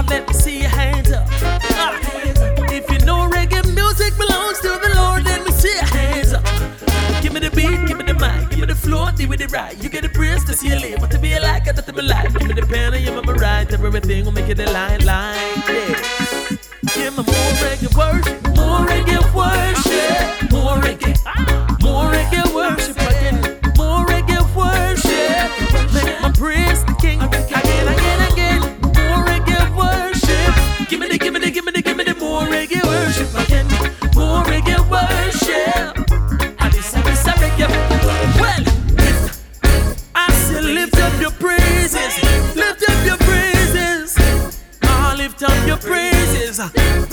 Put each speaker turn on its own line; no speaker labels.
let me see your hands up. If you know reggae music belongs to the Lord, let me see your hands up. Give me the beat, give me the mic, give me the floor, deal with it right. You get the praise to see you live, what to be like, and not to be like. Give me the pen and you remember right, everything will make it a line, yeah. Give me more reggae worship, more reggae worship, more reggae worship again, more reggae worship. Make my praise the King again. More reggae worship. Give me the more reggae worship again, more reggae worship. And this a reggae. Well, I say lift up your praises, lift up your praises. Oh, lift up your praises.